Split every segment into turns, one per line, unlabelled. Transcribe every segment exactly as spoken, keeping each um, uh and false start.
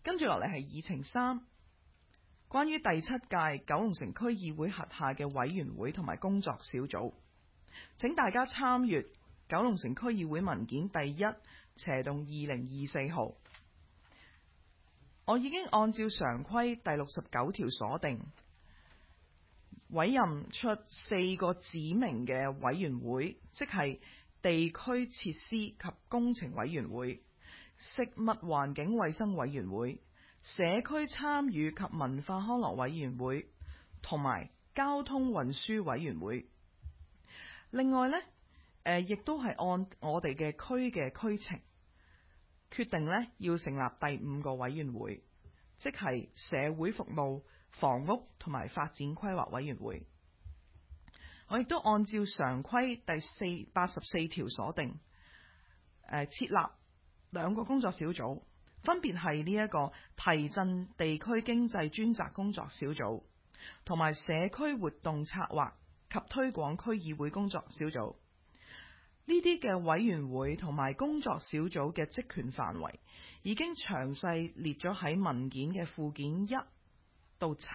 跟住落嚟係議程三，關於第七屆九龍城區議會轄下嘅委員會同埋工作小組，請大家參閱九龍城區議會文件第一斜洞二零二四號。我已經按照常規第六十九條所定，委任出四個指明嘅委員會，即係地區設施及工程委員會、食物環境衛生委員會、社區參與及文化康樂委員會同埋交通運輸委員會。另外呢，誒亦都係按我哋嘅區嘅區情決定呢，要成立第五個委員會，即係社會服務、房屋同埋發展規劃委員會。我亦都按照常規第四八十四條所定，誒設立兩個工作小組，分別係呢一個提振地區經濟專責工作小組，同埋社區活動策劃及推廣區議會工作小組。呢啲嘅委員會同埋工作小組嘅職權範圍已經詳細列咗喺文件嘅附件一到七。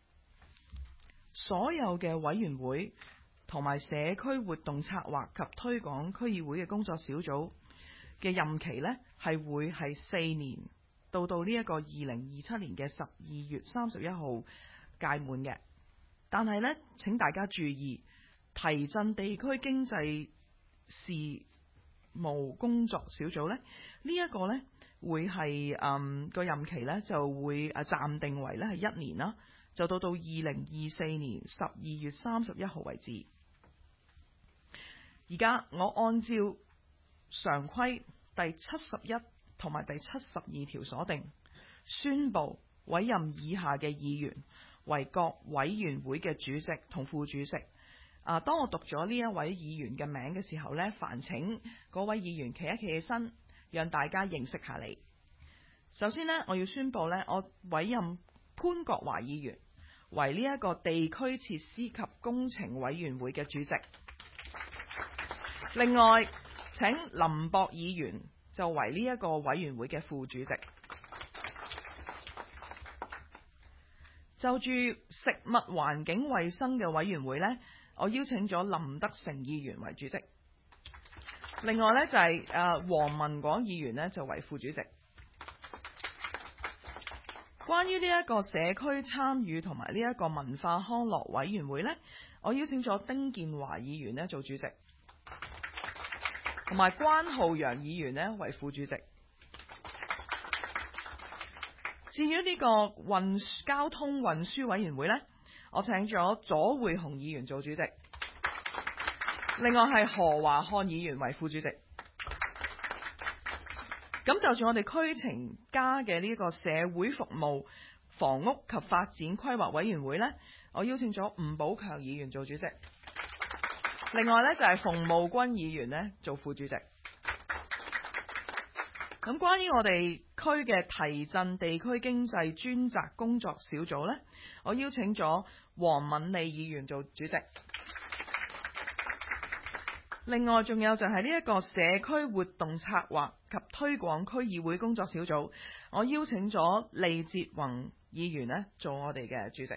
所有嘅委員會同埋社區活動策劃及推廣區議會嘅工作小組嘅任期呢，係會係四年，到到呢一個二零二七年嘅十二月三十一號屆滿嘅。但係呢，請大家注意，提振地區經濟事務工作小組呢，呢、這、一個呢會係嗯個任期呢就會誒暫定為呢係一年啦，就到到二零二四年十二月三十一號為止。而家我按照常規第七十一同埋第七十二條所定，宣布委任以下嘅議員為各委員會嘅主席同副主席。啊！當我讀咗呢一位議員嘅名嘅時候呢，煩請嗰位議員企一企起身，讓大家認識下你。首先呢，我要宣布呢，我委任潘國華議員為呢一個地區設施及工程委員會嘅主席。另外，請林博議員就為呢一個委員會嘅副主席。就住食物環境衛生嘅委員會呢，我邀請咗林德成議員為主席。另外呢，就係誒黃文廣議員呢就為副主席。關於呢一個社區參與同埋呢一個文化康樂委員會呢，我邀請咗丁建華議員呢做主席，同埋關浩陽議員呢為副主席。至於呢個運交通運輸委員會呢，我請咗左匯雄議員做主席，另外係何華漢議員為副主席。咁就住我哋區情加嘅呢個社會服務、房屋及發展規劃委員會呢，我邀請咗吳寶強議員做主席，另外呢，就係馮務君議員呢做副主席。咁關於我哋區嘅提振地區經濟專責工作小組呢，我邀請咗黃敏利議員做主席。另外仲有就係呢一個社區活動策劃及推廣區議會工作小組，我邀請咗利哲宏議員呢做我哋嘅主席。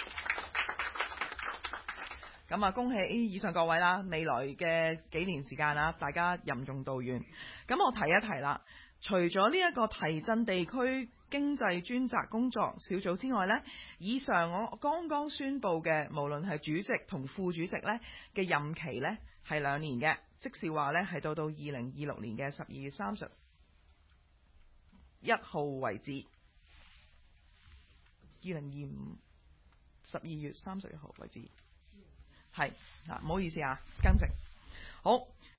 咁啊，恭喜以上各位啦！未來嘅幾年時間啦，大家任重道遠。咁我提一提啦，除咗呢一個提振地區經濟專責工作小組之外呢，以上我剛剛宣布嘅，無論係主席同副主席呢嘅任期呢係兩年嘅，即是話呢係到到二零二六年嘅十二月三十一號為止。二零二五十二月三十一號為止。係，唔好意思啊，更正。好。